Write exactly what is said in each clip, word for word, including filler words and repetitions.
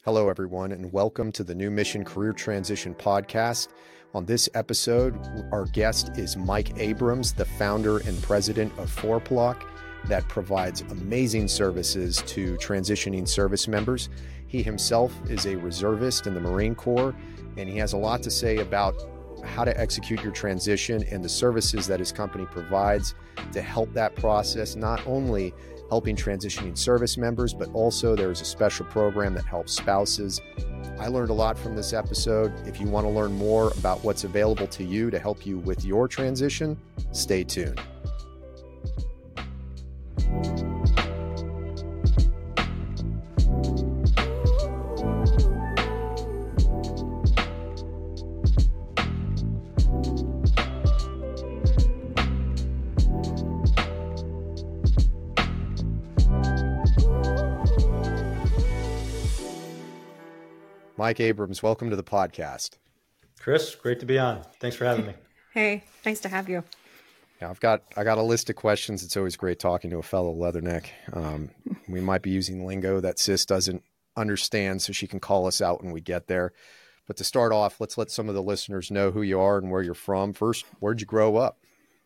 Hello, everyone, and welcome to the New Mission Career Transition Podcast. On this episode, our guest is Mike Abrams, the founder and president of FORPLOC, that provides amazing services to transitioning service members. He himself is a reservist in the Marine Corps, and he has a lot to say about how to execute your transition and the services that his company provides to help that process, not only helping transitioning service members, but also there's a special program that helps spouses. I learned a lot from this episode. If you want to learn more about what's available to you to help you with your transition, stay tuned. Mike Abrams, welcome to the podcast. Chris, great to be on. Thanks for having me. Hey, nice to have you. Yeah, I've got I got a list of questions. It's always great talking to a fellow leatherneck. Um, we might be using lingo that Sis doesn't understand, so she can call us out when we get there. But to start off, let's let some of the listeners know who you are and where you're from. First, where'd you grow up?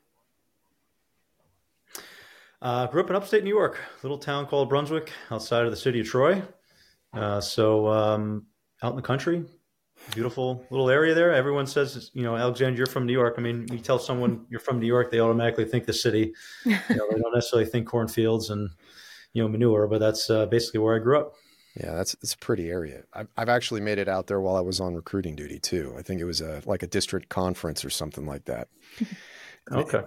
Uh, grew up in upstate New York, a little town called Brunswick, outside of the city of Troy. Uh, so um, out in the country, beautiful little area there. Everyone says, you know, Alexander, you're from New York. I mean, you tell someone you're from New York, they automatically think the city. You know, they don't necessarily think cornfields and, you know, manure, but that's uh, basically where I grew up. Yeah, that's it's a pretty area. I've, I've actually made it out there while I was on recruiting duty too. I think it was a like a district conference or something like that. Okay.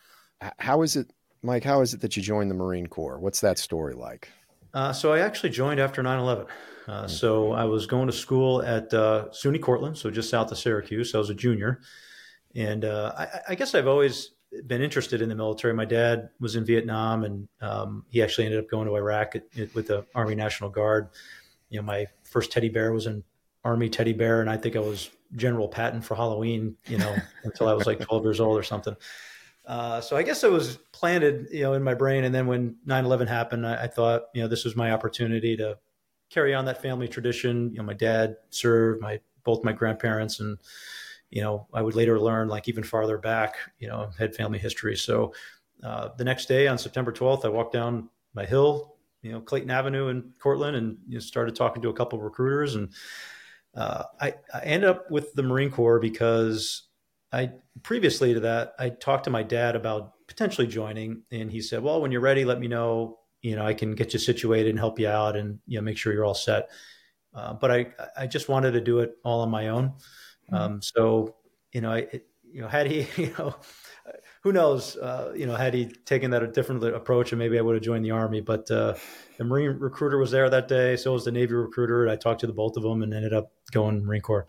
How is it, Mike? How is it that you joined the Marine Corps? What's that story like? Uh, so I actually joined after nine eleven. Uh, so I was going to school at uh, SUNY Cortland, so just south of Syracuse. I was a junior. And uh, I, I guess I've always been interested in the military. My dad was in Vietnam, and um, he actually ended up going to Iraq at, at, with the Army National Guard. You know, my first teddy bear was an Army teddy bear, and I think I was General Patton for Halloween, you know, until I was like twelve years old or something. Uh, so I guess it was planted, you know, in my brain. And then when nine eleven happened, I, I thought, you know, this was my opportunity to carry on that family tradition. You know, my dad served, my both my grandparents, and, you know, I would later learn, like, even farther back, you know, had family history. So uh, the next day on September twelfth, I walked down my hill, you know, Clayton Avenue in Cortland, and you know, started talking to a couple of recruiters. And uh, I, I ended up with the Marine Corps because I previously to that, I talked to my dad about potentially joining, and he said, well, when you're ready, let me know. You know, I can get you situated and help you out and, you know, make sure you're all set. Uh, but I, I just wanted to do it all on my own. Mm-hmm. Um, so, you know, I, it, you know, had he, you know, who knows, uh, you know, had he taken that a different approach, and maybe I would have joined the Army. But uh, the Marine recruiter was there that day. So was the Navy recruiter. And I talked to the both of them and ended up going Marine Corps.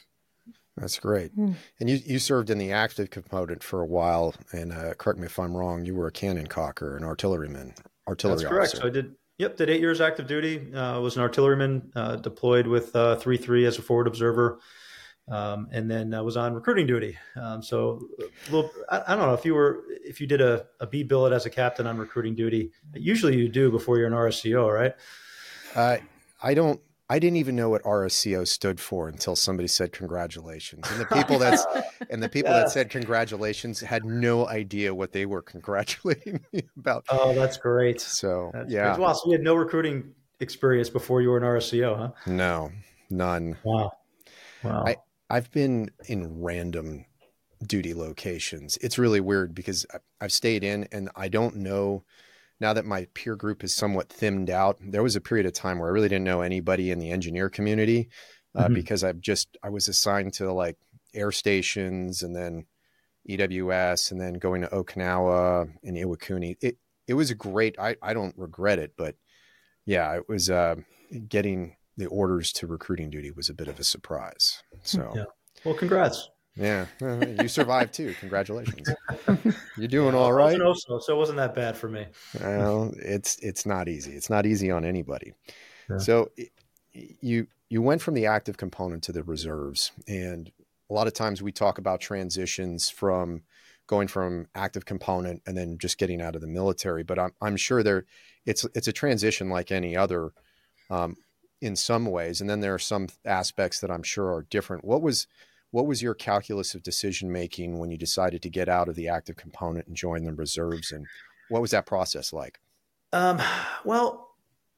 That's great. Mm. And you, you served in the active component for a while. And uh, correct me if I'm wrong, you were a cannon cocker, an artilleryman. Artillery That's correct. officer. So I did, yep, did eight years active duty. Uh, was an artilleryman, uh, deployed with uh, three three as a forward observer, um, and then I was on recruiting duty. Um, so, a little, I, I don't know if you were if you did a, a B billet as a captain on recruiting duty. Usually, you do before you're an R S C O, right? Uh, I don't. I didn't even know what R S C O stood for until somebody said congratulations. And the people that's and the people yeah. that said congratulations had no idea what they were congratulating me about. Oh, that's great. So that's yeah. Great. Wow. So you had no recruiting experience before you were an R S C O, huh? No, none. Wow. Wow. I, I've been in random duty locations. It's really weird because I've stayed in and I don't know. Now that my peer group is somewhat thinned out, there was a period of time where I really didn't know anybody in the engineer community uh, mm-hmm. because I've just, I was assigned to like air stations and then E W S and then going to Okinawa and Iwakuni. It, it was a great, I, I don't regret it, but yeah, it was uh, getting the orders to recruiting duty was a bit of a surprise. So, yeah. Well, congrats. Yeah, uh, you survived too. Congratulations. You're doing yeah, all right. Also, so it wasn't that bad for me. Well, it's it's not easy. It's not easy on anybody. Yeah. So you you went from the active component to the reserves, and a lot of times we talk about transitions from going from active component and then just getting out of the military. But I'm I'm sure there it's it's a transition like any other. Um, in some ways, and then there are some aspects that I'm sure are different. What was what was your calculus of decision making when you decided to get out of the active component and join the reserves, and what was that process like? Um, well,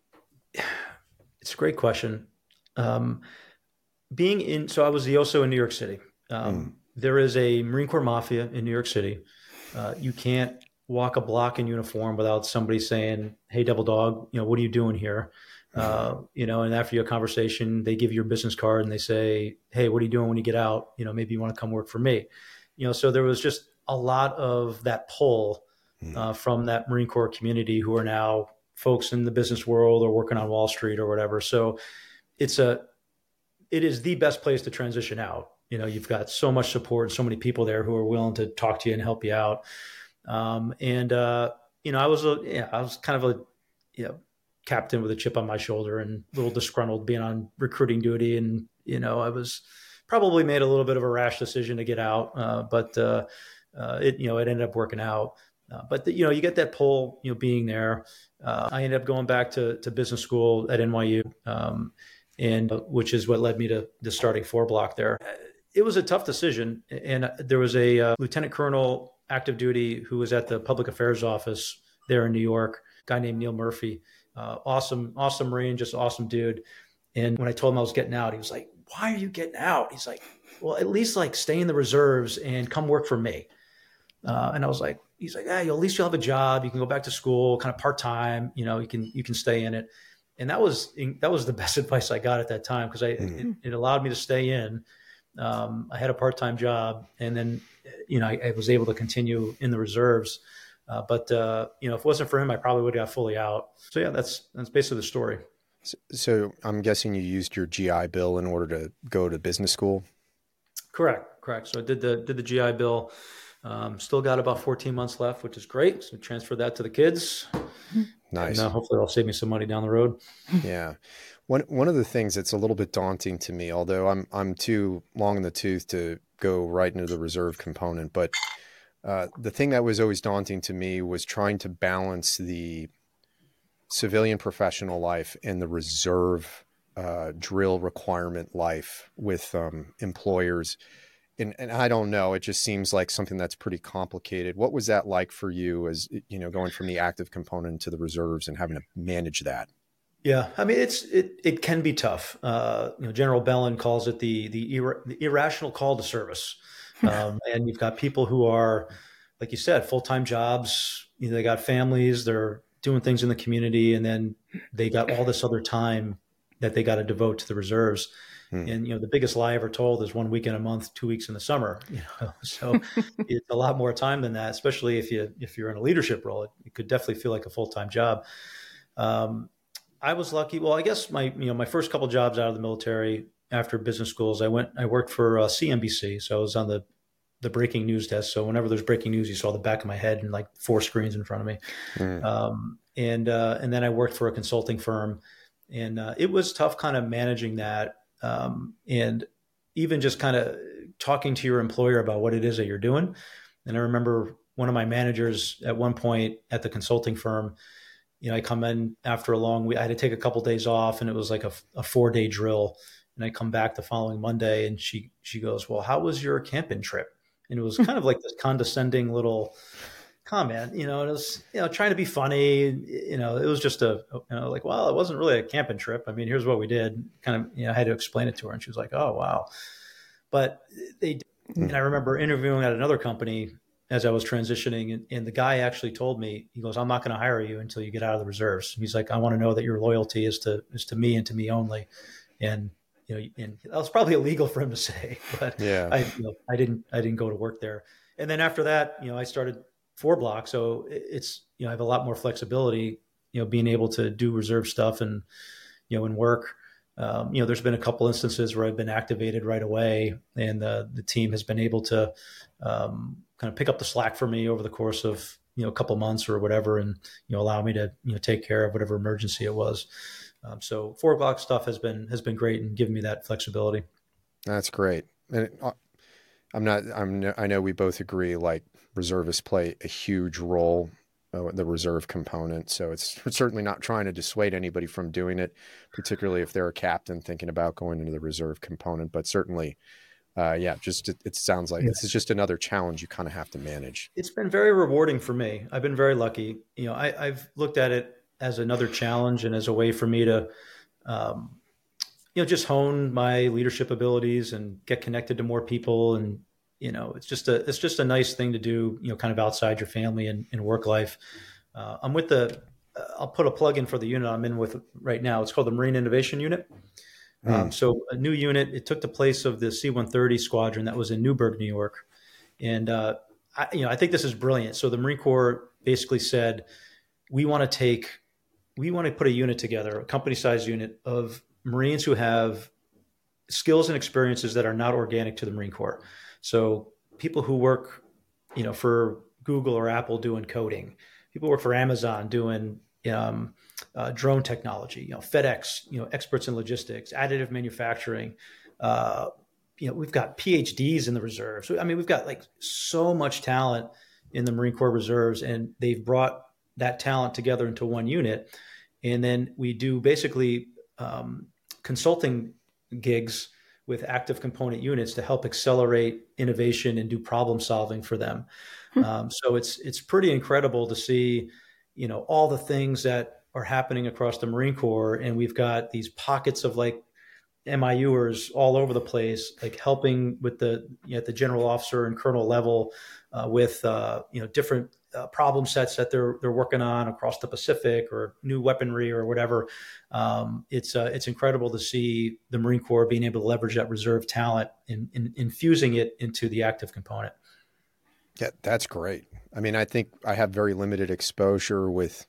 it's a great question. Um, being in, so I was the O S O in New York City. Um, mm. There is a Marine Corps Mafia in New York City. Uh, you can't walk a block in uniform without somebody saying, "Hey, Devil Dog, you know, what are you doing here?" Uh, you know, and after your conversation, they give you your business card and they say, "Hey, what are you doing when you get out? You know, maybe you want to come work for me." You know, so there was just a lot of that pull uh, from that Marine Corps community who are now folks in the business world or working on Wall Street or whatever. So it's a, it is the best place to transition out. You know, you've got so much support, so many people there who are willing to talk to you and help you out. Um, and, uh, you know, I was, a, yeah, I was kind of a, you know, captain with a chip on my shoulder and a little disgruntled being on recruiting duty. And, you know, I was probably made a little bit of a rash decision to get out. Uh, but, uh, uh, it, you know, it ended up working out. Uh, but, the, you know, you get that pull, you know, being there. Uh, I ended up going back to, to business school at N Y U, um, and uh, which is what led me to, to starting four block there. It was a tough decision. And there was a uh, lieutenant colonel active duty who was at the public affairs office there in New York, a guy named Neil Murphy. Uh, awesome, awesome Marine, just awesome dude. And when I told him I was getting out, he was like, "Why are you getting out?" He's like, "Well, at least like stay in the reserves and come work for me." Uh, and I was like, he's like, "Hey, at least you'll have a job. You can go back to school, kind of part-time, you know, you can, you can stay in it." And that was, that was the best advice I got at that time. Cause I, mm-hmm. it, it allowed me to stay in. Um, I had a part-time job, and then, you know, I, I was able to continue in the reserves. Uh, but, uh, you know, if it wasn't for him, I probably would have got fully out. So yeah, that's, that's basically the story. So, so I'm guessing you used your G I Bill in order to go to business school. Correct. Correct. So I did the, did the G I Bill, um, still got about fourteen months left, which is great. So transfer that to the kids. Nice. And uh, hopefully that'll save me some money down the road. Yeah. One, one of the things that's a little bit daunting to me, although I'm, I'm too long in the tooth to go right into the reserve component, but Uh, the thing that was always daunting to me was trying to balance the civilian professional life and the reserve uh, drill requirement life with um, employers. And, and I don't know, it just seems like something that's pretty complicated. What was that like for you as, you know, going from the active component to the reserves and having to manage that? Yeah, I mean, it's it it can be tough. Uh, you know, General Bellin calls it the the, ir- the irrational call to service. Um, and you've got people who are, like you said, full-time jobs, you know, they got families, they're doing things in the community, and then they got all this other time that they got to devote to the reserves. Hmm. And, you know, the biggest lie ever told is one weekend a month, two weeks in the summer, you know, so it's a lot more time than that, especially if you, if you're in a leadership role. It, it could definitely feel like a full-time job. Um, I was lucky. Well, I guess my, you know, my first couple jobs out of the military after business schools, I went, I worked for uh, C N B C. So I was on the, the breaking news desk. So whenever there's breaking news, you saw the back of my head and like four screens in front of me. Mm. Um, and, uh, and then I worked for a consulting firm, and uh, it was tough kind of managing that. Um, and even just kind of talking to your employer about what it is that you're doing. And I remember one of my managers at one point at the consulting firm, you know, I come in after a long week, I had to take a couple of days off, and it was like a, a four day drill. And I come back the following Monday, and she, she goes, "Well, how was your camping trip?" And it was kind of like this condescending little comment, you know, and it was, you know, trying to be funny, you know, it was just a, you know, like, well, it wasn't really a camping trip. I mean, here's what we did. Kind of, you know, I had to explain it to her, and she was like, "Oh, wow." But they, and I remember interviewing at another company as I was transitioning, and, and the guy actually told me, he goes, "I'm not going to hire you until you get out of the reserves." He's like, "I want to know that your loyalty is to, is to me and to me only." And, you know, and that was probably illegal for him to say, but yeah, I, you know, I didn't, I didn't go to work there. And then after that, you know, I started four block. So it's, you know, I have a lot more flexibility, you know, being able to do reserve stuff and, you know, and work. Um, you know, there's been a couple instances where I've been activated right away, and the, the team has been able to um, kind of pick up the slack for me over the course of, you know, a couple months or whatever, and, you know, allow me to, you know, take care of whatever emergency it was. Um, so four block stuff has been, has been great and given me that flexibility. That's great. And it, I'm not, I'm, I know we both agree, like reservists play a huge role uh, the reserve component. So it's certainly not trying to dissuade anybody from doing it, particularly if they're a captain thinking about going into the reserve component. But certainly, uh, yeah, just it, it sounds like yeah. this is just another challenge you kind of have to manage. It's been very rewarding for me. I've been very lucky. You know, I, I've looked at it as another challenge and as a way for me to, um, you know, just hone my leadership abilities and get connected to more people. And, you know, it's just a, it's just a nice thing to do, you know, kind of outside your family and, and work life. Uh, I'm with the, uh, I'll put a plug in for the unit I'm in with right now. It's called the Marine Innovation Unit. Mm. Um, so a new unit, it took the place of the C one thirty squadron that was in Newburgh, New York. And, uh, I, you know, I think this is brilliant. So the Marine Corps basically said, we want to take, we want to put a unit together, a company-sized unit of Marines who have skills and experiences that are not organic to the Marine Corps. So people who work, you know, for Google or Apple doing coding, people who work for Amazon doing um, uh, drone technology, you know, FedEx, you know, experts in logistics, additive manufacturing. Uh, you know, we've got P H Ds in the reserves. I mean, we've got like so much talent in the Marine Corps reserves, and they've brought that talent together into one unit. And then we do basically um, consulting gigs with active component units to help accelerate innovation and do problem solving for them. Hmm. Um, so it's it's pretty incredible to see, you know, all the things that are happening across the Marine Corps, and we've got these pockets of like M I Uers all over the place, like helping with the you know, at the general officer and colonel level uh, with uh, you know different uh, problem sets that they're they're working on across the Pacific or new weaponry or whatever. Um, it's uh, it's incredible to see the Marine Corps being able to leverage that reserve talent and, and infusing it into the active component. Yeah, that's great. I mean, I think I have very limited exposure with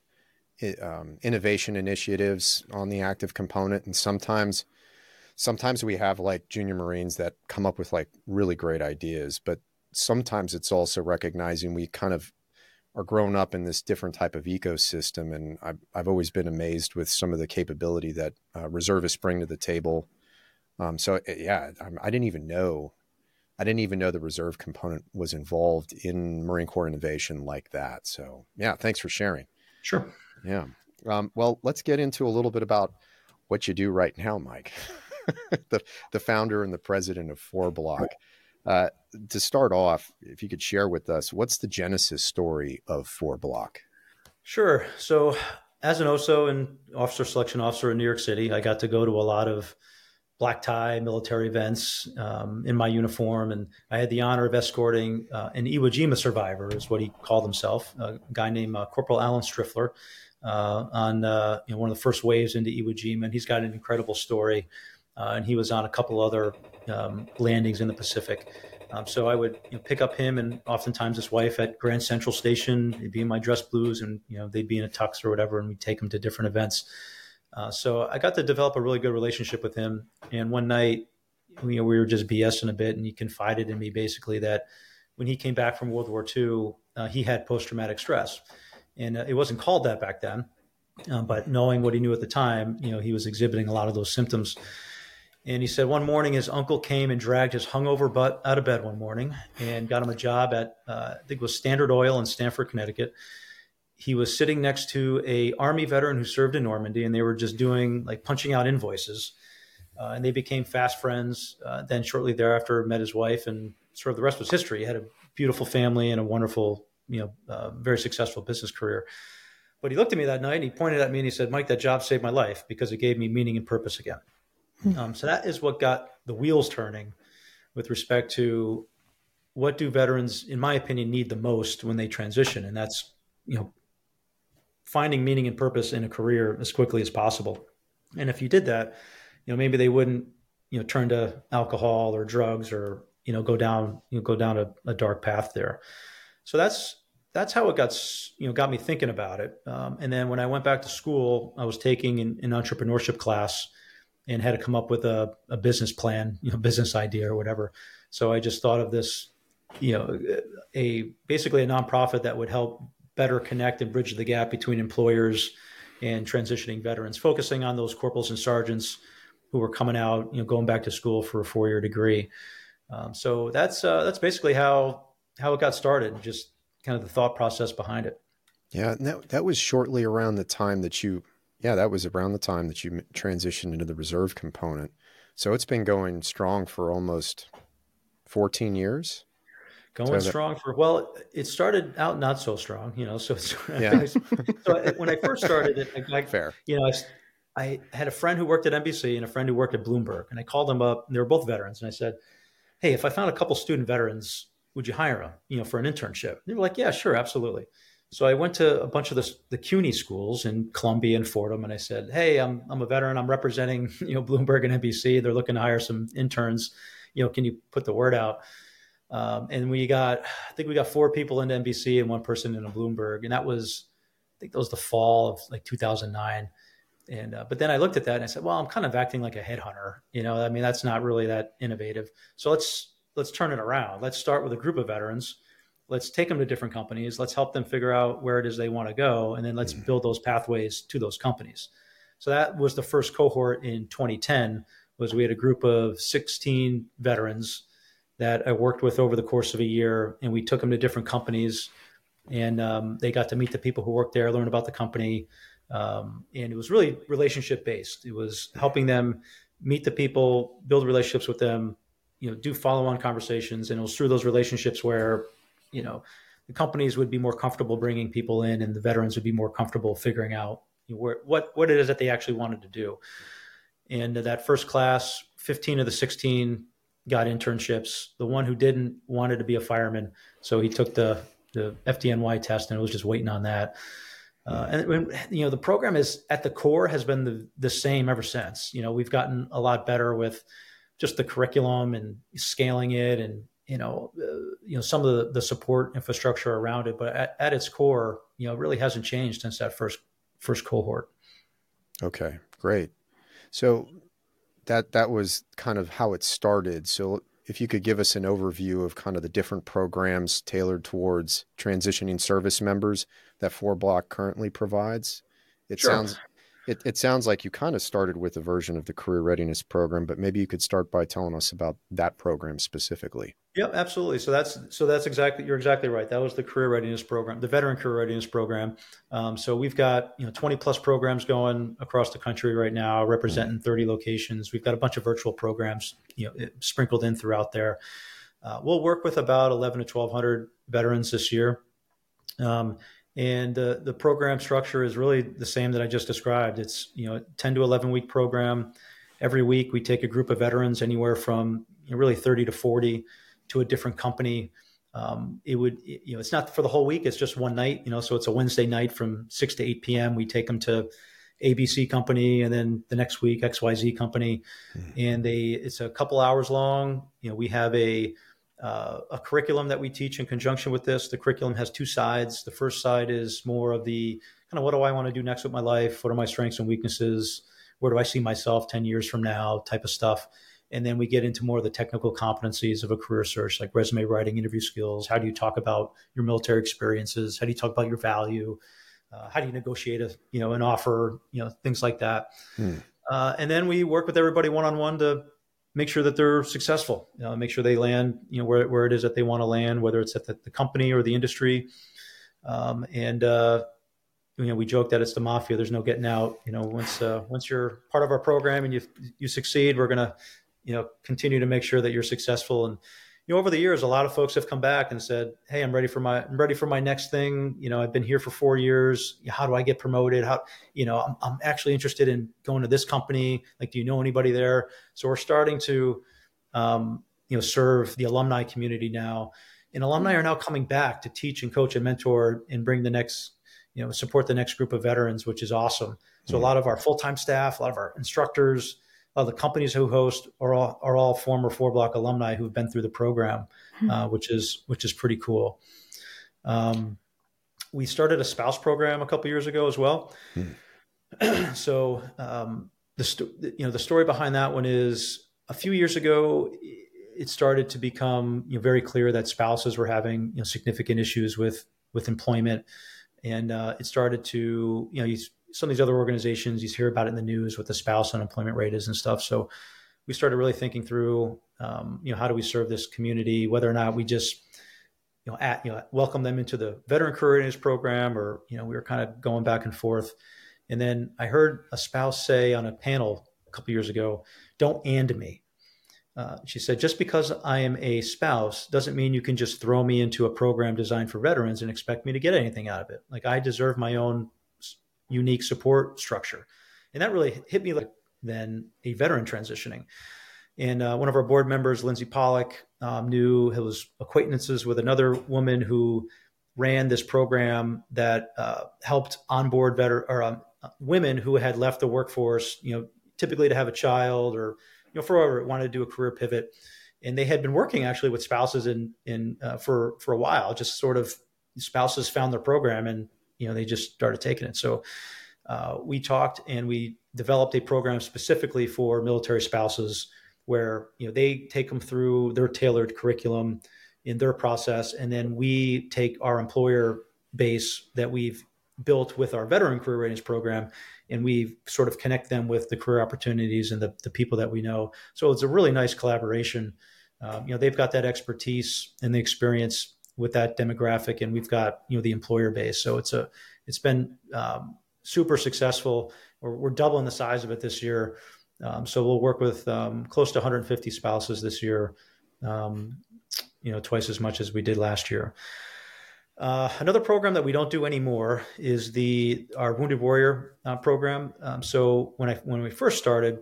um, innovation initiatives on the active component, and sometimes. Sometimes we have like junior Marines that come up with like really great ideas, but sometimes it's also recognizing we kind of are grown up in this different type of ecosystem. And I've, I've always been amazed with some of the capability that uh, reservists bring to the table. Um, so yeah, I, I didn't even know, I didn't even know the reserve component was involved in Marine Corps innovation like that. So yeah, thanks for sharing. Sure. Yeah. Um, well, let's get into a little bit about what you do right now, Mike. the the founder and the president of four block. Uh, to start off, if you could share with us, what's the genesis story of four block? Sure. So as an O S O and officer selection officer in New York City, I got to go to a lot of black tie military events um, in my uniform. And I had the honor of escorting uh, an Iwo Jima survivor, is what he called himself, a guy named uh, Corporal Alan Striffler, uh, on uh, you know, one of the first waves into Iwo Jima. And he's got an incredible story. Uh, and he was on a couple other um, landings in the Pacific. Um, so I would you know, pick up him and oftentimes his wife at Grand Central Station. They'd be in my dress blues and you know they'd be in a tux or whatever, and we'd take them to different events. Uh, so I got to develop a really good relationship with him. And one night, you know, we were just BSing a bit, and he confided in me basically that when he came back from World War Two, uh, he had post-traumatic stress. And uh, it wasn't called that back then, uh, but knowing what he knew at the time, you know, he was exhibiting a lot of those symptoms. And he said one morning his uncle came and dragged his hungover butt out of bed one morning and got him a job at, uh, I think it was Standard Oil in Stamford, Connecticut. He was sitting next to a Army veteran who served in Normandy, and they were just doing like punching out invoices. Uh, and they became fast friends. Uh, then shortly thereafter met his wife, and sort of the rest was history. He had a beautiful family and a wonderful, you know, uh, very successful business career. But he looked at me that night and he pointed at me and he said, "Mike, that job saved my life because it gave me meaning and purpose again." Um, so that is what got the wheels turning with respect to what do veterans, in my opinion, need the most when they transition. And that's, you know, finding meaning and purpose in a career as quickly as possible. And if you did that, you know, maybe they wouldn't, you know, turn to alcohol or drugs or, you know, go down, you know, go down a, a dark path there. So that's, that's how it got, you know, got me thinking about it. Um, and then when I went back to school, I was taking an, an entrepreneurship class and had to come up with a, a business plan, you know, business idea or whatever. So I just thought of this, you know, a basically a nonprofit that would help better connect and bridge the gap between employers and transitioning veterans, focusing on those corporals and sergeants who were coming out, you know, going back to school for a four-year degree. Um, so that's uh, that's basically how how it got started, just kind of the thought process behind it. Yeah, and that that was shortly around the time that you, yeah, that was around the time that you transitioned into the reserve component. So it's been going strong for almost fourteen years. Going So that, strong for, well, it started out not so strong, you know. So, it's, yeah, so I- when I first started it, I, I fair. you know, I, s- I had a friend who worked at N B C and a friend who worked at Bloomberg, and I called them up. And they were both veterans, and I said, "Hey, if I found a couple student veterans, would you hire them, you know, for an internship?" They were like, "Yeah, sure, absolutely." So I went to a bunch of the, the CUNY schools in Columbia and Fordham, and I said, "Hey, I'm I'm a veteran. I'm representing, you know, Bloomberg and N B C. They're looking to hire some interns. You know, can you put the word out?" Um, and we got, I think we got four people into N B C and one person into Bloomberg, and that was, I think that was the fall of like two thousand nine. And uh, but then I looked at that and I said, well, I'm kind of acting like a headhunter. You know, I mean, that's not really that innovative. So let's let's turn it around. Let's start with a group of veterans. Let's take them to different companies. Let's help them figure out where it is they want to go, and then let's build those pathways to those companies. So that was the first cohort in twenty ten. Was we had a group of sixteen veterans that I worked with over the course of a year, and we took them to different companies, and um, they got to meet the people who worked there, learn about the company, um, and it was really relationship based. It was helping them meet the people, build relationships with them, you know, do follow on conversations, and it was through those relationships where, you know, the companies would be more comfortable bringing people in, and the veterans would be more comfortable figuring out, you know, where, what what it is that they actually wanted to do. And that first class, fifteen of the sixteen got internships. The one who didn't wanted to be a fireman, so he took the the F D N Y test and was just waiting on that. Uh, and when, you know, the program is at the core has been the the same ever since. You know, we've gotten a lot better with just the curriculum and scaling it, and you know, uh, you know, some of the, the support infrastructure around it. But at, at its core, you know, it really hasn't changed since that first first cohort. Okay, great. So that that was kind of how it started. So if you could give us an overview of kind of the different programs tailored towards transitioning service members that Four Block currently provides. It Sure. sounds it, it sounds like you kind of started with a version of the career readiness program, but maybe you could start by telling us about that program specifically. Yep, absolutely. So that's so that's exactly you're exactly right. That was the career readiness program, the veteran career readiness program. Um, so we've got you know twenty plus programs going across the country right now, representing thirty locations. We've got a bunch of virtual programs, you know, sprinkled in throughout there. Uh, we'll work with about eleven to twelve hundred veterans this year, um, and uh, the program structure is really the same that I just described. It's you know ten to eleven week program. Every week we take a group of veterans, anywhere from you know, really thirty to forty. To a different company. Um, it would, you know, it's not for the whole week. It's just one night, you know, so it's a Wednesday night from six to eight p.m. We take them to A B C company, and then the next week, X Y Z company. Mm. And they, it's a couple hours long. You know, we have a, uh, a curriculum that we teach in conjunction with this. The curriculum has two sides. The first side is more of the kind of, what do I want to do next with my life? What are my strengths and weaknesses? Where do I see myself ten years from now type of stuff? And then we get into more of the technical competencies of a career search, like resume writing, interview skills. How do you talk about your military experiences? How do you talk about your value? Uh, how do you negotiate a, you know, an offer, you know, things like that. Hmm. Uh, and then we work with everybody one-on-one to make sure that they're successful, you know, make sure they land, you know, where, where it is that they want to land, whether it's at the, the company or the industry. Um, and, uh, you know, we joke that it's the mafia. There's no getting out. You know, once, uh, once you're part of our program and you, you succeed, we're going to, you know, continue to make sure that you're successful. And, you know, over the years, a lot of folks have come back and said, hey, I'm ready for my, I'm ready for my next thing. You know, I've been here for four years. How do I get promoted? How, you know, I'm, I'm actually interested in going to this company. Like, do you know anybody there? So we're starting to, um, you know, serve the alumni community now, and alumni are now coming back to teach and coach and mentor and bring the next, you know, support the next group of veterans, which is awesome. So mm-hmm. a lot of our full-time staff, a lot of our instructors, Uh, the companies who host are all are all former Four Block alumni who've been through the program, uh, which is which is pretty cool. Um, we started a spouse program a couple years ago as well. Hmm. so um, the sto- you know the story behind that one is a few years ago it started to become you know very clear that spouses were having you know significant issues with with employment, and uh, it started to you know you, some of these other organizations, you hear about it in the news what the spouse unemployment rate is and stuff. So we started really thinking through, um, you know, how do we serve this community, whether or not we just you know, at, you know, welcome them into the veteran career readiness program, or, you know, we were kind of going back and forth. And then I heard a spouse say on a panel a couple years ago, "Don't and me." Uh, she said, "Just because I am a spouse doesn't mean you can just throw me into a program designed for veterans and expect me to get anything out of it. Like, I deserve my own unique support structure." And that really hit me like then a veteran transitioning. And uh, one of our board members, Lindsay Pollock, um, knew he was acquaintances with another woman who ran this program that uh, helped onboard veteran or um, women who had left the workforce, you know, typically to have a child or, you know, for whoever wanted to do a career pivot. And they had been working actually with spouses in, in uh, for, for a while, just sort of spouses found their program and, you know, they just started taking it. So uh, we talked and we developed a program specifically for military spouses where, you know, they take them through their tailored curriculum in their process. And then we take our employer base that we've built with our veteran career readiness program, and we sort of connect them with the career opportunities and the, the people that we know. So it's a really nice collaboration. Um, you know, they've got that expertise and the experience with that demographic, and we've got, you know, the employer base. So it's a, it's been um, super successful. We're, we're doubling the size of it this year. Um, so we'll work with um, close to one hundred fifty spouses this year, um, you know, twice as much as we did last year. Uh, another program that we don't do anymore is the our Wounded Warrior uh, program. Um, so when I when we first started,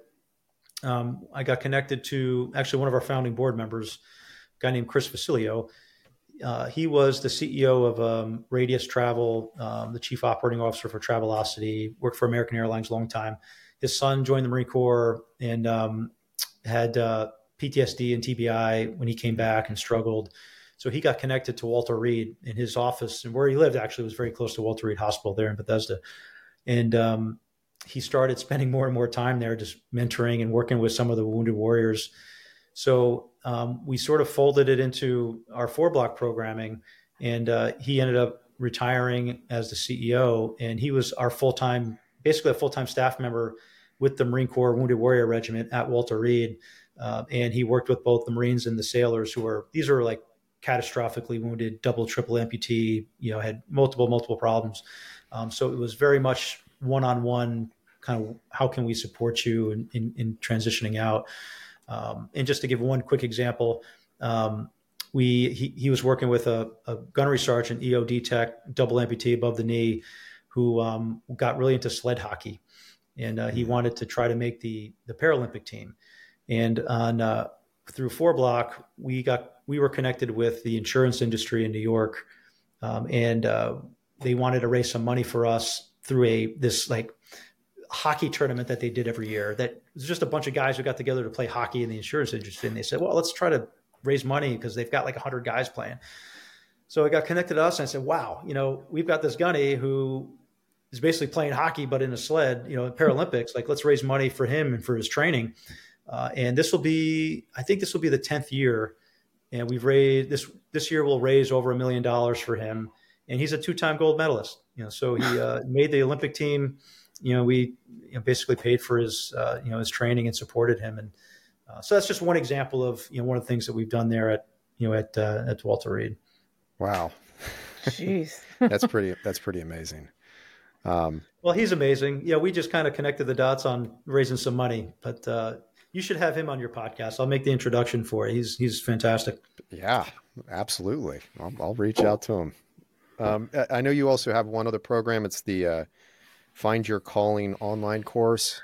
um, I got connected to actually one of our founding board members, a guy named Chris Vasilio. Uh, he was the C E O of um, Radius Travel, um, the chief operating officer for Travelocity, worked for American Airlines a long time. His son joined the Marine Corps and um, had uh, P T S D and T B I when he came back and struggled. So he got connected to Walter Reed in his office, and where he lived actually was very close to Walter Reed Hospital there in Bethesda. And um, he started spending more and more time there, just mentoring and working with some of the wounded warriors. So um, we sort of folded it into our four block programming, and uh, he ended up retiring as the C E O, and he was our full-time, basically a full-time staff member with the Marine Corps Wounded Warrior Regiment at Walter Reed. Uh, and he worked with both the Marines and the sailors who are, these are like catastrophically wounded, double, triple amputee, you know, had multiple, multiple problems. Um, so it was very much one-on-one kind of, how can we support you in, in, in transitioning out? Um, and just to give one quick example, um, we, he, he was working with a, a gunnery sergeant, E O D tech, double amputee above the knee, who um, got really into sled hockey. And uh, he wanted to try to make the, the Paralympic team. And on, uh, through four block, we got, we were connected with the insurance industry in New York. Um, and uh, they wanted to raise some money for us through a, this like hockey tournament that they did every year. That was just a bunch of guys who got together to play hockey in the insurance industry. And they said, well, let's try to raise money because they've got like a hundred guys playing. So I got connected to us and I said, wow, you know, we've got this gunny who is basically playing hockey, but in a sled, you know, Paralympics, like let's raise money for him and for his training. Uh, and this will be, I think this will be the tenth year. And we've raised this, this year we'll raise over a million dollars for him. And he's a two-time gold medalist, you know, so he uh, made the Olympic team. You know, we you know, basically paid for his, uh, you know, his training and supported him. And uh, so that's just one example of, you know, one of the things that we've done there at, you know, at, uh, at Walter Reed. Wow. Jeez. That's pretty, that's pretty amazing. Um, well, he's amazing. Yeah. We just kind of connected the dots on raising some money, but uh, you should have him on your podcast. I'll make the introduction for it. He's, he's fantastic. Yeah, absolutely. I'll, I'll reach out to him. Um, I know you also have one other program. It's the uh, Find Your Calling online course.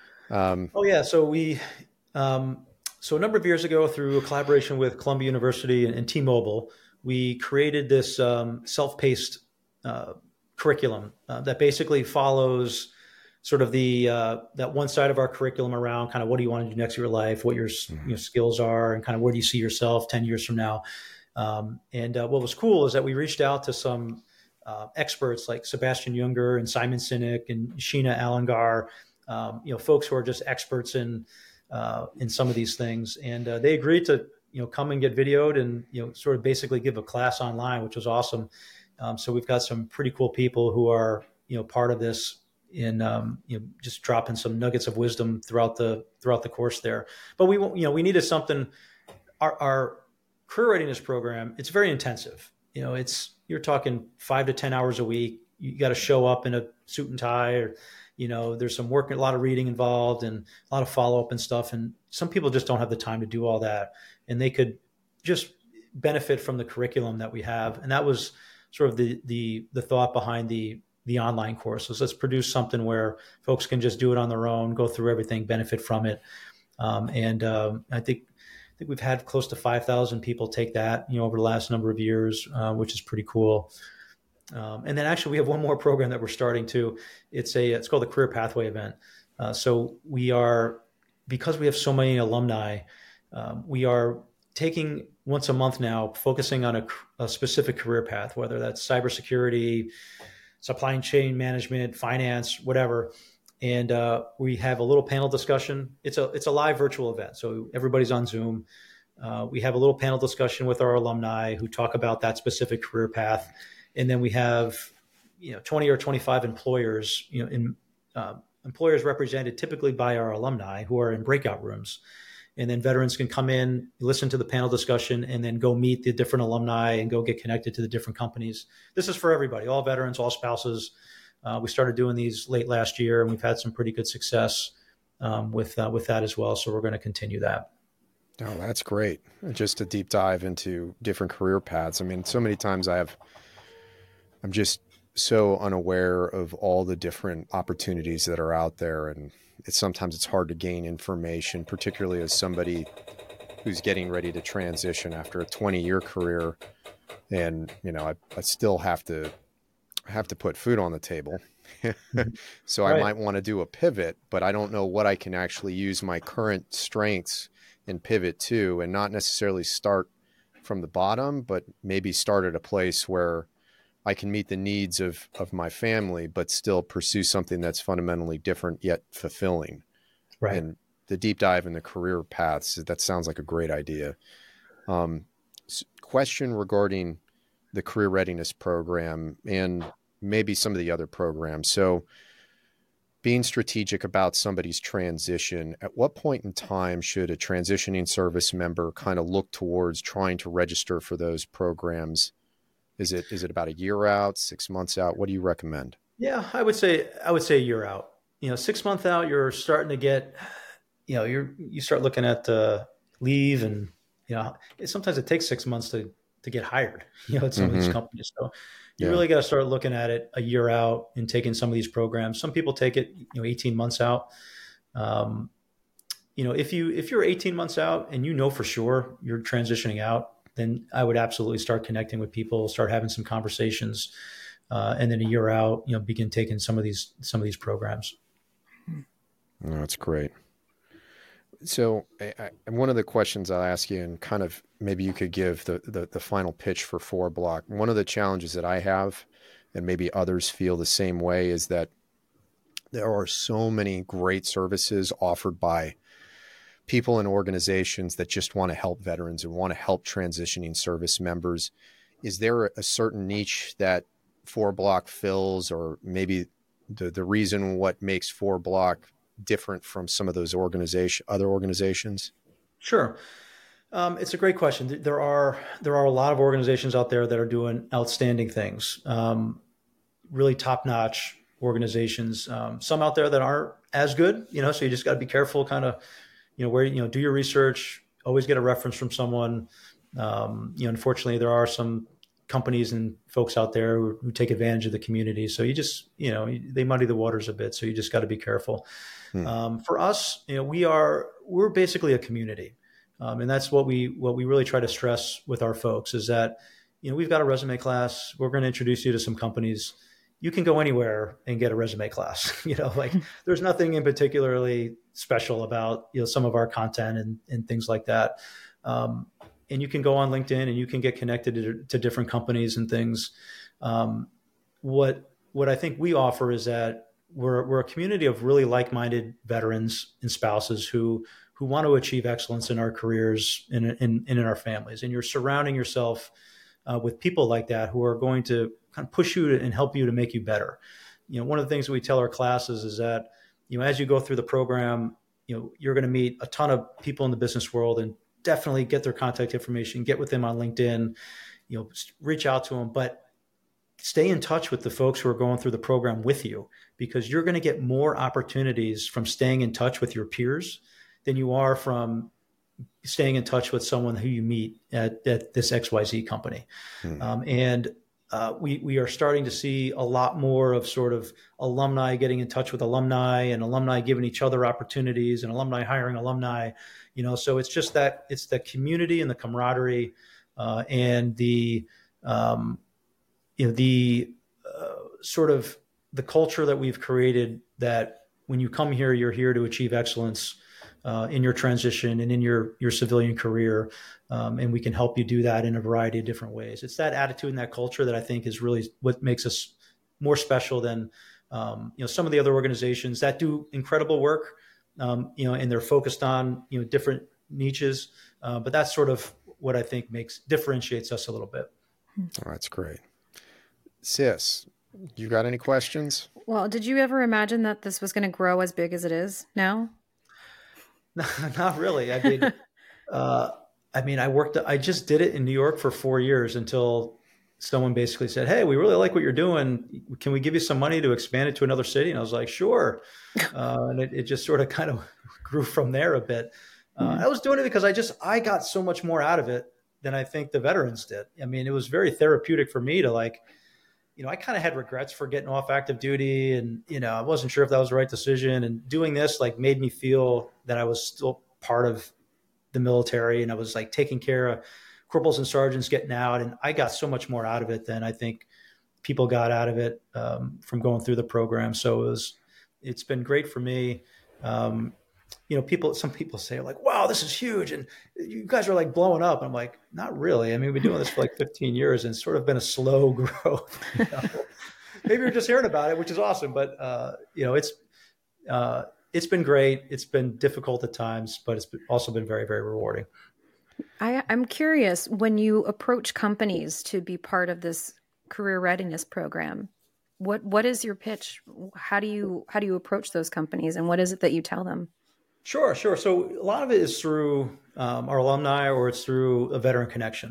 Um, oh yeah. So we, um, so a number of years ago through a collaboration with Columbia University and, and T-Mobile, we created this um, self-paced uh, curriculum uh, that basically follows sort of the, uh, that one side of our curriculum around kind of what do you want to do next in your life, what your mm-hmm. you know, skills are, and kind of where do you see yourself ten years from now. Um, and uh, what was cool is that we reached out to some uh, experts like Sebastian Junger and Simon Sinek and Sheena Alangar, um, you know, folks who are just experts in uh, in some of these things. And uh, they agreed to, you know, come and get videoed and, you know, sort of basically give a class online, which was awesome. Um, so we've got some pretty cool people who are, you know, part of this in, um, you know, just dropping some nuggets of wisdom throughout the throughout the course there. But we, you know, we needed something. Our, our career readiness program, it's very intensive. you know, it's, you're talking five to ten hours a week. You got to show up in a suit and tie, or, you know, there's some work, a lot of reading involved and a lot of follow-up and stuff. And some people just don't have the time to do all that. And they could just benefit from the curriculum that we have. And that was sort of the, the, the thought behind the, the online courses. Let's produce something where folks can just do it on their own, go through everything, benefit from it. Um, and um, I think, I think we've had close to five thousand people take that, you know, over the last number of years, uh, which is pretty cool. Um, and then actually we have one more program that we're starting to. It's a, it's called the Career Pathway Event. Uh, so we are, because we have so many alumni, um, we are taking once a month now, focusing on a, a specific career path, whether that's cybersecurity, supply chain management, finance, whatever. And uh, we have a little panel discussion. It's a, it's a live virtual event. So everybody's on Zoom. Uh, we have a little panel discussion with our alumni who talk about that specific career path. And then we have, you know, twenty or twenty-five employers, you know, in uh, employers represented typically by our alumni who are in breakout rooms. And then veterans can come in, listen to the panel discussion, and then go meet the different alumni and go get connected to the different companies. This is for everybody, all veterans, all spouses. Uh, we started doing these late last year, and we've had some pretty good success um, with uh, with that as well. So we're going to continue that. Oh, that's great. Just a deep dive into different career paths. I mean, so many times I have, I'm just so unaware of all the different opportunities that are out there. And it's sometimes it's hard to gain information, particularly as somebody who's getting ready to transition after a twenty year career. And, you know, I, I still have to have to put food on the table. So right. I might want to do a pivot, but I don't know what I can actually use my current strengths and pivot to, and not necessarily start from the bottom, but maybe start at a place where I can meet the needs of, of my family, but still pursue something that's fundamentally different yet fulfilling. Right. And the deep dive in the career paths, that sounds like a great idea. Um, question regarding the career readiness program and maybe some of the other programs. So being strategic about somebody's transition, at what point in time should a transitioning service member kind of look towards trying to register for those programs? Is it, is it about a year out, six months out? What do you recommend? Yeah, I would say, I would say a year out. You know, six months out, you're starting to get, you know, you're, you start looking at uh, leave, and, you know, it, sometimes it takes six months to, to get hired, you know, at some mm-hmm. of these companies. So you yeah. really got to start looking at it a year out and taking some of these programs. Some people take it, you know, eighteen months out. Um, you know, if you, if you're eighteen months out and you know for sure you're transitioning out, then I would absolutely start connecting with people, start having some conversations, uh, and then a year out, you know, begin taking some of these, some of these programs. Oh, that's great. So I, I, one of the questions I'll ask you, and kind of maybe you could give the, the, the final pitch for four block. One of the challenges that I have, and maybe others feel the same way, is that there are so many great services offered by people and organizations that just want to help veterans and want to help transitioning service members. Is there a certain niche that four block fills, or maybe the, the reason what makes four block different from some of those organization, other organizations? Sure. Um, it's a great question. There are, there are a lot of organizations out there that are doing outstanding things, um, really top-notch organizations. Um, some out there that aren't as good, you know, so you just got to be careful, kind of, you know, where, you know, do your research, always get a reference from someone. Um, you know, unfortunately there are some companies and folks out there who, who take advantage of the community. So you just, you know, they muddy the waters a bit. So you just got to be careful. Hmm. Um, for us, you know, we are, we're basically a community. Um, and that's what we, what we really try to stress with our folks is that, you know, we've got a resume class. We're going to introduce you to some companies. You can go anywhere and get a resume class. You know, like there's nothing in particularly special about, you know, some of our content and, and things like that. Um, and you can go on LinkedIn and you can get connected to, to different companies and things. Um, what, what I think we offer is that we're, we're a community of really like-minded veterans and spouses who, who want to achieve excellence in our careers and in, in, in our families. And you're surrounding yourself uh, with people like that who are going to kind of push you to, and help you to make you better. You know, one of the things that we tell our classes is that, you know, as you go through the program, you know, you're going to meet a ton of people in the business world, and definitely get their contact information, get with them on LinkedIn, you know, reach out to them, but stay in touch with the folks who are going through the program with you, because you're going to get more opportunities from staying in touch with your peers than you are from staying in touch with someone who you meet at, at this X Y Z company. Hmm. Um, and uh, we, we are starting to see a lot more of sort of alumni getting in touch with alumni, and alumni giving each other opportunities, and alumni hiring alumni, you know, so it's just that it's the community and the camaraderie uh, and the, um, you know, the uh, sort of the culture that we've created, that when you come here, you're here to achieve excellence uh, in your transition and in your, your civilian career. Um, and we can help you do that in a variety of different ways. It's that attitude and that culture that I think is really what makes us more special than, um, you know, some of the other organizations that do incredible work, um, you know, and they're focused on, you know, different niches. Uh, but that's sort of what I think makes, differentiates us a little bit. Oh, that's great. Sis, you got any questions? Well, did you ever imagine that this was going to grow as big as it is now? Not really. I mean, uh, I mean, I worked, I just did it in New York for four years until someone basically said, "Hey, we really like what you're doing. Can we give you some money to expand it to another city?" And I was like, "Sure." Uh, and it, it just sort of kind of grew from there a bit. Uh, mm-hmm. I was doing it because I just, I got so much more out of it than I think the veterans did. I mean, it was very therapeutic for me to, like, you know, I kind of had regrets for getting off active duty, and, you know, I wasn't sure if that was the right decision. And doing this, like, made me feel that I was still part of the military, and I was, like, taking care of corporals and sergeants getting out. And I got so much more out of it than I think people got out of it um, from going through the program. So it was, it's been great for me. Um, you know, people, some people say, like, "Wow, this is huge, and you guys are, like, blowing up." And I'm like, not really. I mean, we've been doing this for like fifteen years, and it's sort of been a slow growth. You know? Maybe you're just hearing about it, which is awesome. But, uh, you know, it's, uh, it's been great. It's been difficult at times, but it's also been very, very rewarding. I, I'm curious, when you approach companies to be part of this career readiness program, what, what is your pitch? How do you, how do you approach those companies, and what is it that you tell them? Sure, sure. So a lot of it is through um, our alumni, or it's through a veteran connection.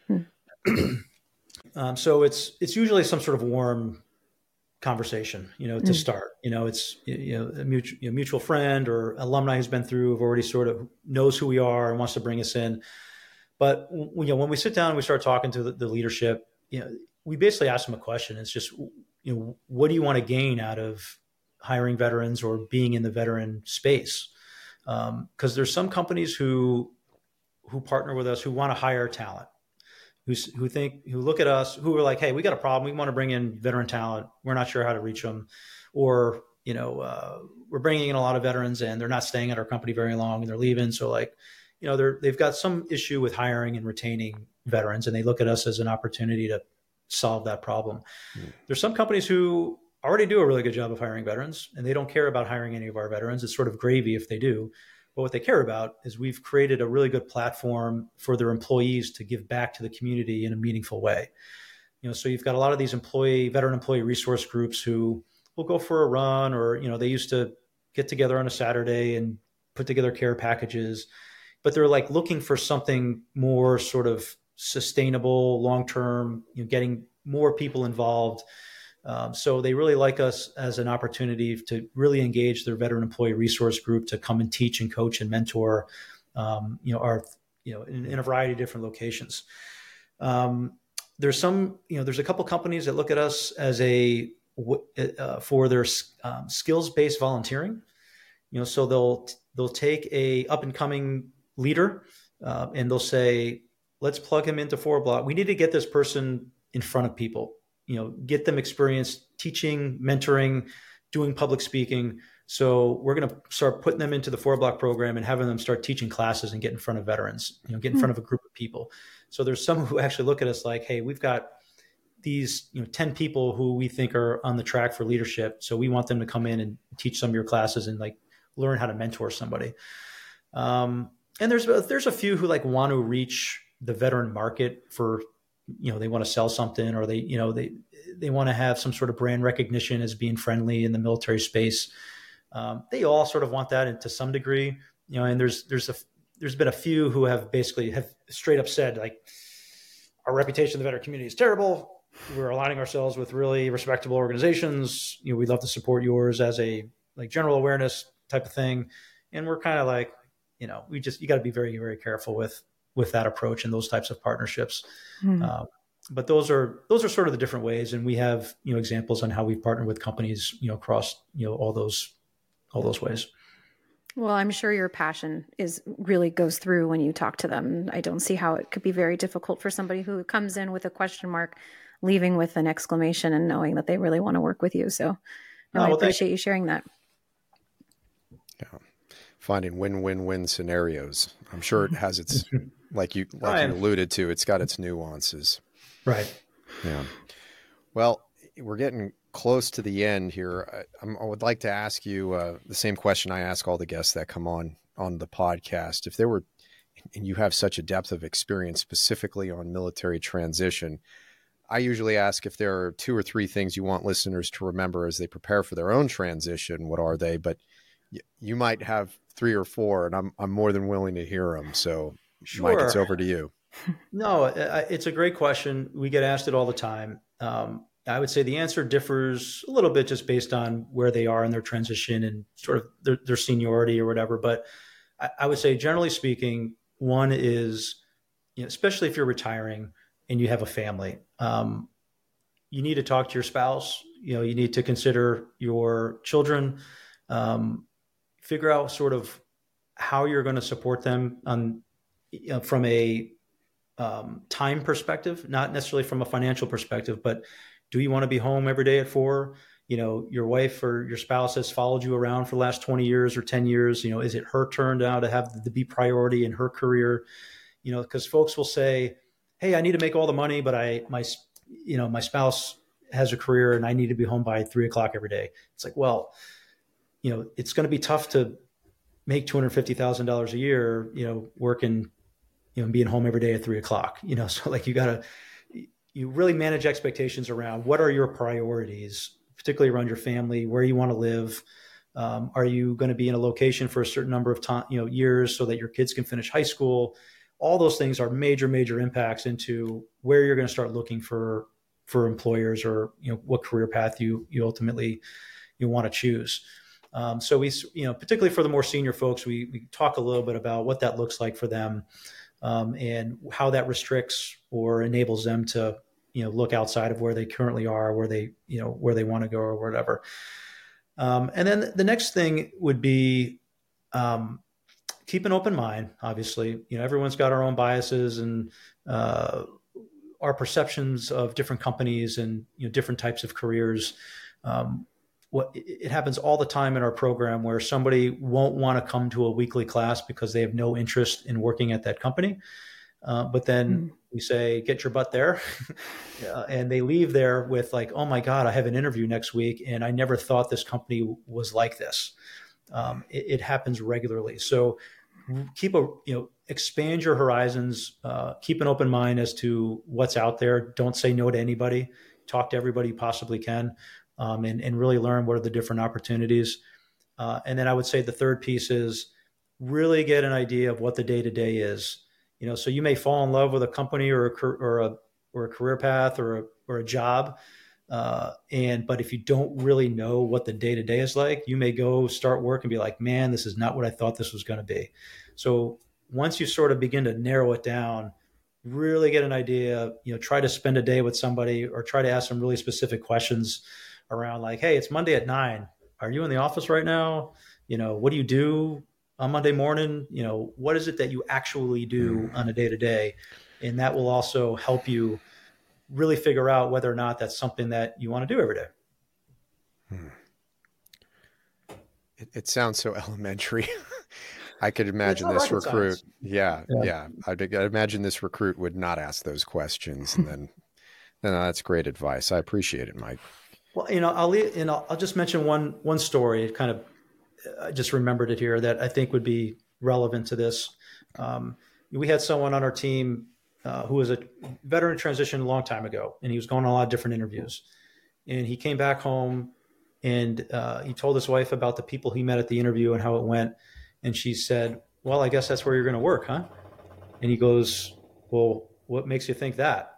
Hmm. um, so it's it's usually some sort of warm conversation, you know, to hmm. start. You know, it's you know a mutual, you know, mutual friend or alumni who's been through, who already sort of knows who we are and wants to bring us in. But you know, when we sit down and we start talking to the, the leadership, you know, we basically ask them a question. It's just, you know, what do you want to gain out of hiring veterans or being in the veteran space? Because um, there's some companies who who partner with us who want to hire talent, who who think who look at us, who are like, "Hey, we got a problem. We want to bring in veteran talent. We're not sure how to reach them," or, you know, uh, we're bringing in a lot of veterans and they're not staying at our company very long and they're leaving. So, like, you know, they're they've got some issue with hiring and retaining veterans, and they look at us as an opportunity to solve that problem. Mm. There's some companies who already do a really good job of hiring veterans, and they don't care about hiring any of our veterans. It's sort of gravy if they do. But what they care about is we've created a really good platform for their employees to give back to the community in a meaningful way. You know, so you've got a lot of these employee, veteran employee resource groups who will go for a run, or, you know, they used to get together on a Saturday and put together care packages, but they're, like, looking for something more sort of sustainable, long-term, you know, getting more people involved. Um, so they really like us as an opportunity to really engage their veteran employee resource group to come and teach and coach and mentor, um, you know, our, you know, in, in a variety of different locations. Um, there's some, you know, there's a couple companies that look at us as a, uh, for their um, skills-based volunteering, you know, so they'll, they'll take a up and coming leader uh, and they'll say, "Let's plug him into Four Block. We need to get this person in front of people, you know, get them experience teaching, mentoring, doing public speaking. So we're going to start putting them into the Four Block program and having them start teaching classes and get in front of veterans, you know, get in front of a group of people." So there's some who actually look at us like, "Hey, we've got these, you know, ten people who we think are on the track for leadership. So we want them to come in and teach some of your classes and, like, learn how to mentor somebody." Um, and there's, there's a few who, like, want to reach the veteran market for, you know, they want to sell something, or they, you know, they, they want to have some sort of brand recognition as being friendly in the military space. Um, they all sort of want that to some degree, you know, and there's, there's a, there's been a few who have basically have straight up said, like, our reputation in the veteran community is terrible. We're aligning ourselves with really respectable organizations. You know, we'd love to support yours as a like general awareness type of thing. And we're kind of like, you know, we just, you got to be very, very careful with, with that approach and those types of partnerships. Mm. Uh, but those are, those are sort of the different ways. And we have, you know, examples on how we've partnered with companies, you know, across, you know, all those, all those ways. Well, I'm sure your passion is really goes through when you talk to them. I don't see how it could be very difficult for somebody who comes in with a question mark, leaving with an exclamation and knowing that they really want to work with you. So no, oh, well, I appreciate you sharing that. Yeah. Finding win-win-win scenarios. I'm sure it has its, like you, like right. you alluded to, it's got its nuances. Right. Yeah. Well, we're getting close to the end here. I, I would like to ask you uh, the same question I ask all the guests that come on, on the podcast. If there were, and you have such a depth of experience specifically on military transition, I usually ask if there are two or three things you want listeners to remember as they prepare for their own transition. What are they? But y- you might have three or four, and I'm I'm more than willing to hear them. So, sure. Mike, it's over to you. No, it's a great question. We get asked it all the time. Um, I would say the answer differs a little bit just based on where they are in their transition and sort of their, their seniority or whatever. But I, I would say, generally speaking, one is, you know, especially if you're retiring and you have a family, um, you need to talk to your spouse. You know, you need to consider your children, um, figure out sort of how you're going to support them on, you know, from a um, time perspective, not necessarily from a financial perspective, but do you want to be home every day at four? You know, your wife or your spouse has followed you around for the last twenty years or ten years. You know, is it her turn now to have the be priority in her career? You know, because folks will say, hey, I need to make all the money, but I, my, you know, my spouse has a career and I need to be home by three o'clock every day. It's like, well, you know, it's going to be tough to make two hundred fifty thousand dollars a year, you know, working, you know, being home every day at three o'clock, you know, so like you got to, you really manage expectations around what are your priorities, particularly around your family, where you want to live. Um, are you going to be in a location for a certain number of time, you know, years so that your kids can finish high school? All those things are major, major impacts into where you're going to start looking for, for employers or, you know, what career path you, you ultimately, you want to choose. Um, so we, you know, particularly for the more senior folks, we, we talk a little bit about what that looks like for them. Um, and how that restricts or enables them to, you know, look outside of where they currently are, where they, you know, where they want to go or whatever. Um, and then the next thing would be um, keep an open mind. Obviously, you know, everyone's got our own biases and uh, our perceptions of different companies and, you know, different types of careers. Um, What it happens all the time in our program where somebody won't want to come to a weekly class because they have no interest in working at that company. Uh, but then mm. we say, get your butt there. uh, and they leave there with like, oh my God, I have an interview next week. And I never thought this company was like this. Um, it, it happens regularly. So keep a, you know, expand your horizons, uh, keep an open mind as to what's out there. Don't say no to anybody. Talk to everybody you possibly can. Um, and, and really learn what are the different opportunities. Uh, and then I would say the third piece is really get an idea of what the day-to-day is. You know, so you may fall in love with a company or a, or a, or a career path or a, or a job. Uh, and, but if you don't really know what the day-to-day is like, you may go start work and be like, man, this is not what I thought this was going to be. So once you sort of begin to narrow it down, really get an idea, you know, try to spend a day with somebody or try to ask some really specific questions around like, hey, it's Monday at nine. Are you in the office right now? You know, what do you do on Monday morning? You know, what is it that you actually do on a day to day? And that will also help you really figure out whether or not that's something that you want to do every day. Hmm. It, it sounds so elementary. I could imagine this recruit. Yeah, yeah. yeah. I'd, I'd imagine this recruit would not ask those questions. And then, then that's great advice. I appreciate it, Mike. Well, you know, I'll you know I'll just mention one one story. It kind of I just remembered it here that I think would be relevant to this. Um, we had someone on our team uh, who was a veteran transition a long time ago, and he was going on a lot of different interviews. And he came back home, and uh, he told his wife about the people he met at the interview and how it went. And she said, "Well, I guess that's where you're going to work, huh?" And he goes, "Well, what makes you think that?"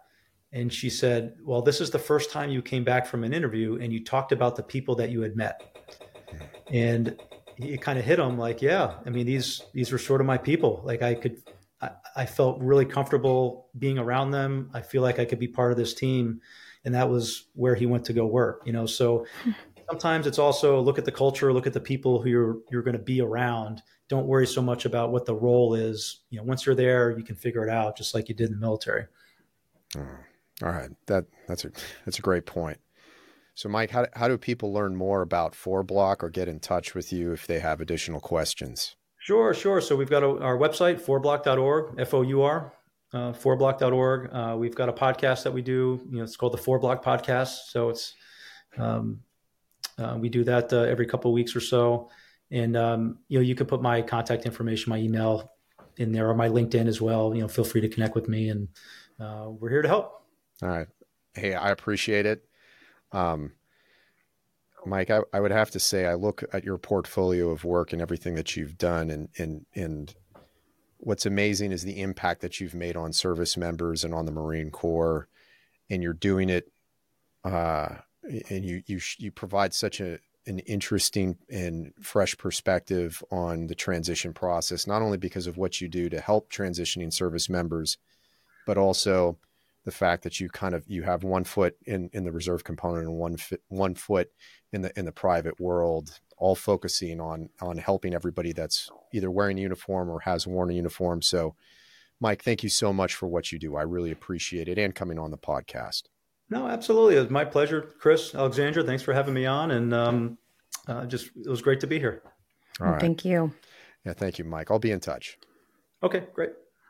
And she said, well, this is the first time you came back from an interview and you talked about the people that you had met. And it kind of hit him like, yeah, I mean, these, these were sort of my people. Like I could, I, I felt really comfortable being around them. I feel like I could be part of this team. And that was where he went to go work, you know? So sometimes it's also look at the culture, look at the people who you're, you're going to be around. Don't worry so much about what the role is. You know, once you're there, you can figure it out just like you did in the military. Oh, all right. That that's a, that's a great point. So Mike, how, how do people learn more about four block or get in touch with you if they have additional questions? Sure, sure. So we've got a, our website, four block dot org, F O U R, uh, four block dot org. Uh, we've got a podcast that we do, you know, it's called the Four Block Podcast. So it's, um, uh, we do that uh, every couple of weeks or so. And, um, you know, you can put my contact information, my email in there, or my LinkedIn as well. You know, feel free to connect with me, and uh, we're here to help. All right. Hey, I appreciate it. Um, Mike, I, I would have to say, I look at your portfolio of work and everything that you've done, and, and, and what's amazing is the impact that you've made on service members and on the Marine Corps, and you're doing it. Uh, and you, you, you provide such a, an interesting and fresh perspective on the transition process, not only because of what you do to help transitioning service members, but also the fact that you kind of, you have one foot in, in the reserve component and one, fit, one foot in the, in the private world, all focusing on, on helping everybody that's either wearing a uniform or has worn a uniform. So Mike, thank you so much for what you do. I really appreciate it, and coming on the podcast. No, absolutely. It was my pleasure. Chris, Alexandra, thanks for having me on. And um, uh, just, it was great to be here. All right. Thank you. Yeah. Thank you, Mike. I'll be in touch. Okay, great.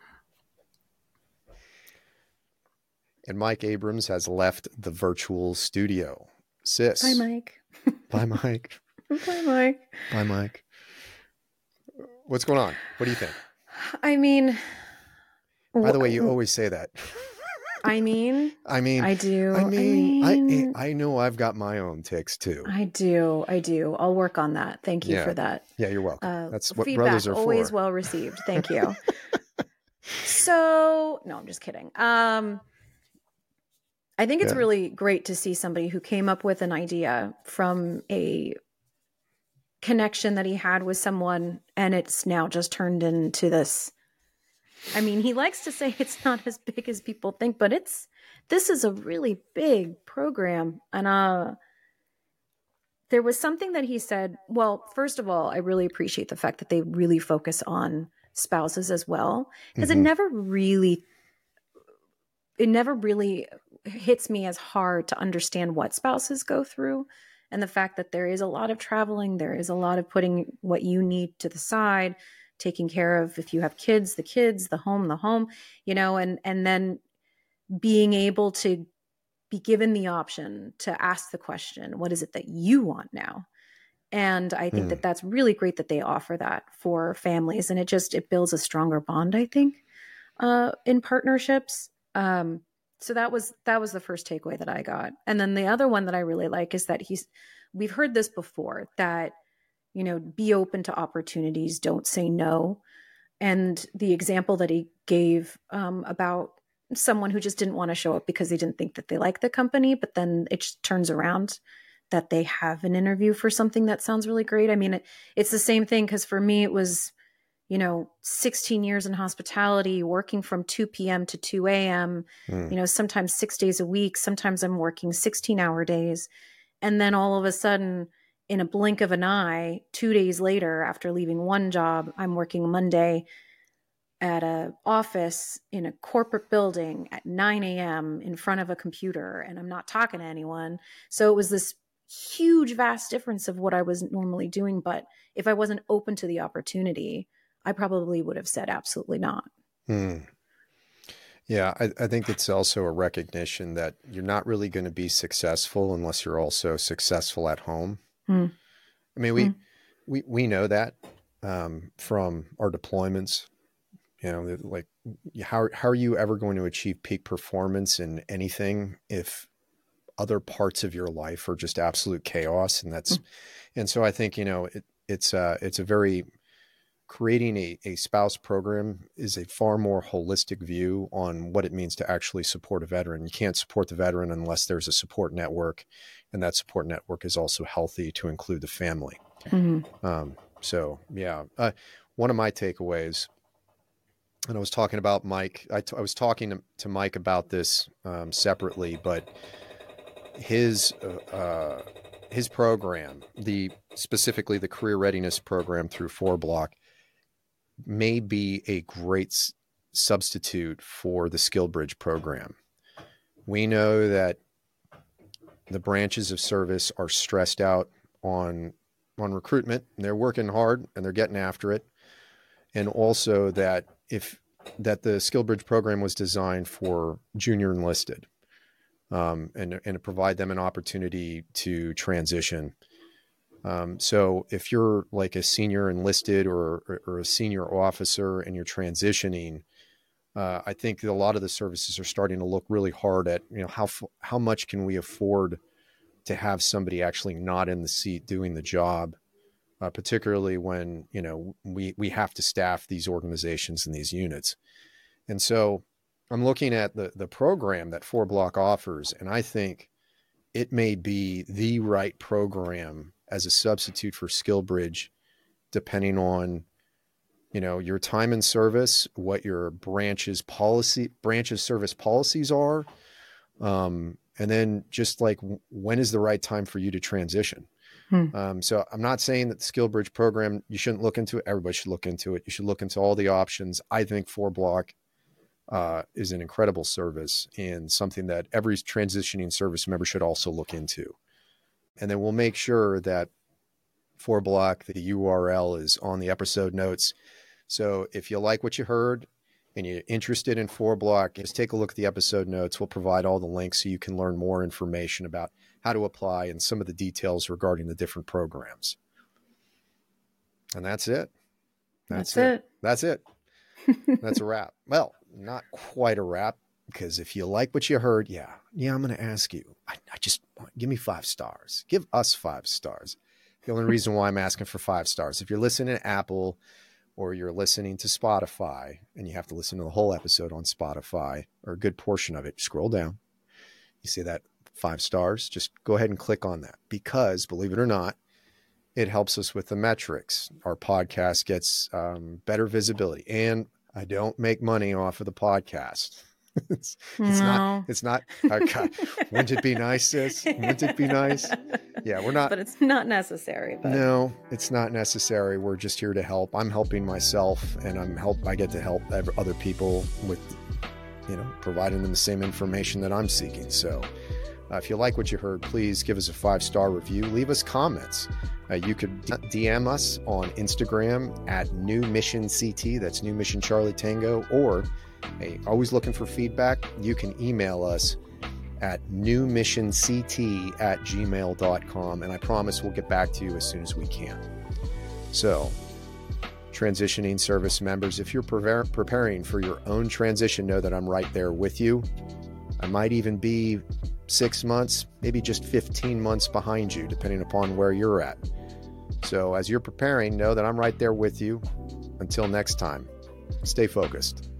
And Mike Abrams has left the virtual studio. Sis. Bye, Mike. Bye, Mike. Bye, Mike. Bye, Mike. What's going on? What do you think? I mean, by the way, you always say that. I mean, I mean, I do. I mean, I, mean, I, I know I've got my own ticks too. I do. I do. I'll work on that. Thank you yeah. for that. Yeah, you're welcome. Uh, That's what feedback, brothers are for. Always well received. Thank you. So, no, I'm just kidding. Um, I think it's yeah. really great to see somebody who came up with an idea from a connection that he had with someone, and it's now just turned into this. I mean, he likes to say it's not as big as people think, but it's, this is a really big program. And uh, there was something that he said, well, first of all, I really appreciate the fact that they really focus on spouses as well, because mm-hmm. it never really, it never really hits me as hard to understand what spouses go through. And the fact that there is a lot of traveling, there is a lot of putting what you need to the side, taking care of, if you have kids, the kids, the home, the home, you know, and, and then being able to be given the option to ask the question, what is it that you want now? And I think mm. that that's really great that they offer that for families. And it just, it builds a stronger bond, I think, uh, in partnerships. Um, so that was, that was the first takeaway that I got. And then the other one that I really like is that he's, we've heard this before, that, you know, be open to opportunities, don't say no. And the example that he gave um, about someone who just didn't want to show up because they didn't think that they liked the company, but then it just turns around that they have an interview for something that sounds really great. I mean, it, it's the same thing, because for me, it was, you know, sixteen years in hospitality, working from two p.m. to two a.m., mm. you know, sometimes six days a week. Sometimes I'm working sixteen hour days. And then all of a sudden, in a blink of an eye, two days later, after leaving one job, I'm working Monday at a office in a corporate building at nine a.m. in front of a computer, and I'm not talking to anyone. So it was this huge, vast difference of what I was normally doing. But if I wasn't open to the opportunity, I probably would have said absolutely not. Hmm. Yeah, I, I think it's also a recognition that you're not really going to be successful unless you're also successful at home. Hmm. I mean, we, hmm. we, we know that um, from our deployments. You know, like how, how are you ever going to achieve peak performance in anything if other parts of your life are just absolute chaos? And that's, mm. and so I think, you know, it, it's uh it's a very creating a, a spouse program is a far more holistic view on what it means to actually support a veteran. You can't support the veteran unless there's a support network, and that support network is also healthy to include the family. Mm-hmm. Um, so, yeah, uh, one of my takeaways, and I was talking about Mike, I, t- I was talking to, to Mike about this um, separately, but his uh, uh, his program, the specifically the career readiness program through four block, may be a great s- substitute for the SkillBridge program. We know that the branches of service are stressed out on on recruitment, and they're working hard and they're getting after it. And also that if that the SkillBridge program was designed for junior enlisted, um, and and to provide them an opportunity to transition. Um, so if you're like a senior enlisted or, or, or a senior officer and you're transitioning, uh, I think that a lot of the services are starting to look really hard at, you know, how, how much can we afford to have somebody actually not in the seat doing the job, uh, particularly when, you know, we, we have to staff these organizations and these units. And so I'm looking at the, the program that four block offers, and I think it may be the right program as a substitute for SkillBridge, depending on, you know, your time in service, what your branch's policy, branch's service policies are. Um, and then just like, when is the right time for you to transition? Hmm. Um, so I'm not saying that the SkillBridge program, you shouldn't look into it. Everybody should look into it. You should look into all the options. I think four block uh, is an incredible service and something that every transitioning service member should also look into. And then we'll make sure that four block, the U R L is on the episode notes. So if you like what you heard and you're interested in four block, just take a look at the episode notes. We'll provide all the links so you can learn more information about how to apply and some of the details regarding the different programs. And that's it. That's, that's it. it. That's it. That's a wrap. Well, not quite a wrap, because if you like what you heard, yeah, yeah, I'm going to ask you. I, I just give me five stars. Give us five stars. The only reason why I'm asking for five stars, if you're listening to Apple or you're listening to Spotify and you have to listen to the whole episode on Spotify or a good portion of it, scroll down. You see that five stars, just go ahead and click on that, because believe it or not, it helps us with the metrics. Our podcast gets um, better visibility, and I don't make money off of the podcast. it's, it's no. not, it's not, okay. Wouldn't it be nice, sis? Wouldn't it be nice? Yeah, we're not, but it's not necessary. But. No, it's not necessary. We're just here to help. I'm helping myself, and I'm help. I get to help other people with, you know, providing them the same information that I'm seeking. So uh, if you like what you heard, please give us a five-star review. Leave us comments. Uh, you could D M us on Instagram at New Mission C T. That's New Mission Charlie Tango. Or, hey, always looking for feedback. You can email us at newmissionct at gmail dot com. And I promise we'll get back to you as soon as we can. So, transitioning service members, if you're pre- preparing for your own transition, know that I'm right there with you. I might even be six months, maybe just fifteen months behind you, depending upon where you're at. So as you're preparing, know that I'm right there with you. Until next time, stay focused.